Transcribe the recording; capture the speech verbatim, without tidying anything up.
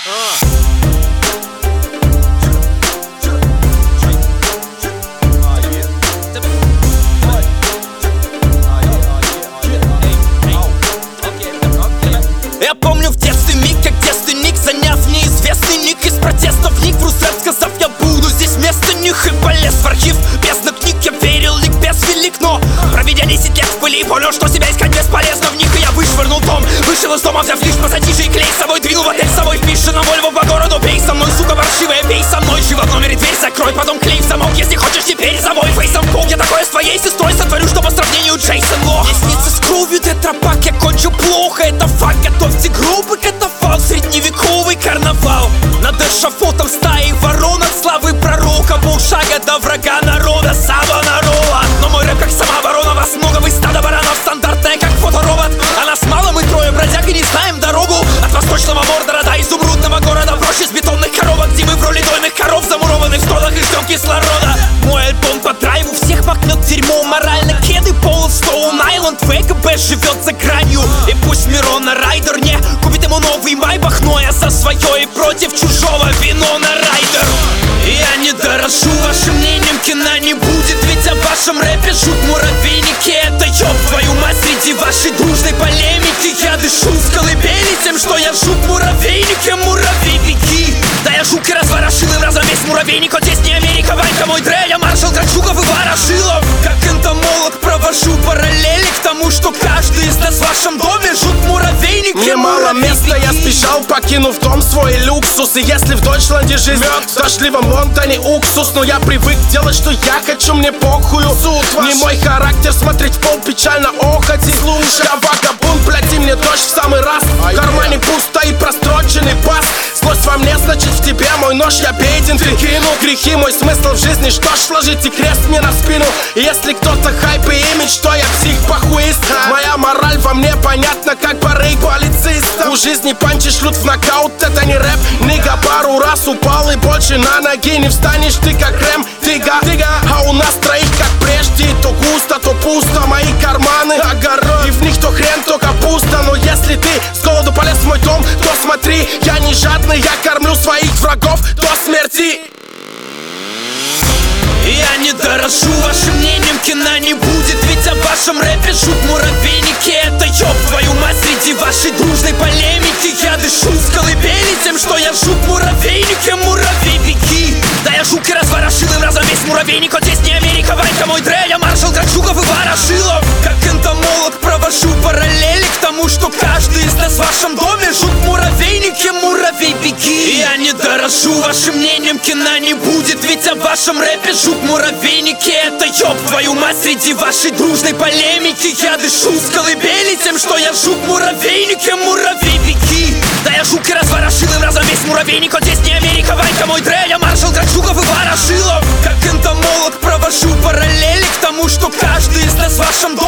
Я помню в детстве миг, как девственник, заняв неизвестный ник, из протестов ник в русрат, сказав, я буду здесь вместо них. И полез в архив бездна книг, я верил, лик без велик, но проведя десять лет в пыли, понял, что себя искать бесполезно в них. И я вышвырнул дом, вышел из дома, взяв лишь пассатижи и клей с собой, двинул в отель с собой, впиши на Вольво по городу. Пей со мной, сука паршивая, пей со мной, живо в номере дверь закрой, потом клей в замок, если хочешь теперь за мой фейсом кол. Я такое с твоей сестрой сотворю, что по сравнению Джейсон Лох. Мне снится с кровью тетрапак, я кончу плохо, это факт. Готовьте гробы, катафалк, средневековый карнавал. Над эшафотом стаи ворон, от славы пророка, полшага до врага народа, Савонарола. Но мой рэп как самооборона, вас много, вы стадо баранов, стандартная как фоторобот. А нас мало, мы трое бродяг и не знаем дорогу от восточного Мордора до изумрудного города, прочь из бетонных коробок, где мы в роли дойных коров, замурованных в столах и ждем кислорода. Мой альбом по драйву всех макнет дерьмо, морально кеды, Пол Стоун Айленд, ВКБ живет за гранью. И пусть Мирона Райдер не купит ему новый майбах, но я за свое и против чужого вино на Райдер. Я не дорошу вашим мнением, кино не будет, ведь о вашем рэпе жут муравейники. Это ёб твою мать, среди вашей дружной полемики я дышу с колыбели тем, что я жут муравейники. Муравей, беги! Да я жук и разворошил им разом весь муравейник. Вот здесь не Америка, Ванька мой Дре, я маршал Грачуков и Ворошилов. Как энтомолог провожу параллели к тому, что каждый из нас в вашем доме жут муравейники. Мне мало места, я спешал, покинув дом свой люксус. И если в Дойчланде жизнь мед, в дождливом Лондоне уксус. Но я привык делать, что я хочу, мне похую. Не мой характер смотреть в пол, печально охоть. Слушай, я вагабун, плати мне дождь в самый раз. В кармане пусто и простроченный бас. Злость во мне, значит в тебе мой нож, я беден, ты кинул грехи, мой смысл в жизни. Что ж, сложите крест мне на спину. И если кто-то хайп и имидж, то я псих-похуист. Моя мораль во мне понятна, как барыг полициста. У жизни панчи шлют в нокаут, это не рэп. Нига пару раз упал и больше на ноги не встанешь. Ты как Рэм, тыга, тыга. А у нас троих как прежде, то густо, то пусто. Мои карманы огород, и в них то хрен, то капуста. Но если ты с голоду полез в мой дом, то смотри, я не жадный, я кормлю своих врагов до смерти. Я не дорошу вашим мнением, кино не будет, ведь о вашем рэпе жут муравейники. Это ёб твою мать, среди вашей дружной полемики я дышу с колыбели тем, что я жут муравейники. Муравей, беги! Да я жук и разворошил им разом весь муравейник. Вот здесь не Америка, Ванька мой Дре, я маршал Грачуков и Ворошилов. Как энтомолог провожу параллели к тому, что каждый из нас в вашем доме жут муравейники. Муравей, беги! Я не дорошу вашим мнением, кино не будет, ведь о вашем рэпе жут муравейники. Это ёб твою мать, среди вашей дружной полемики я дышу с колыбели тем, что я жут муравейники. Муравей, беги! Да я жук и разворошил им разом весь муравейник. Вот здесь не Америка, Ванька мой Дре, я маршал Грачуков и Ворошилов. Как энтомолог провожу параллели к тому, что каждый из нас в вашем доме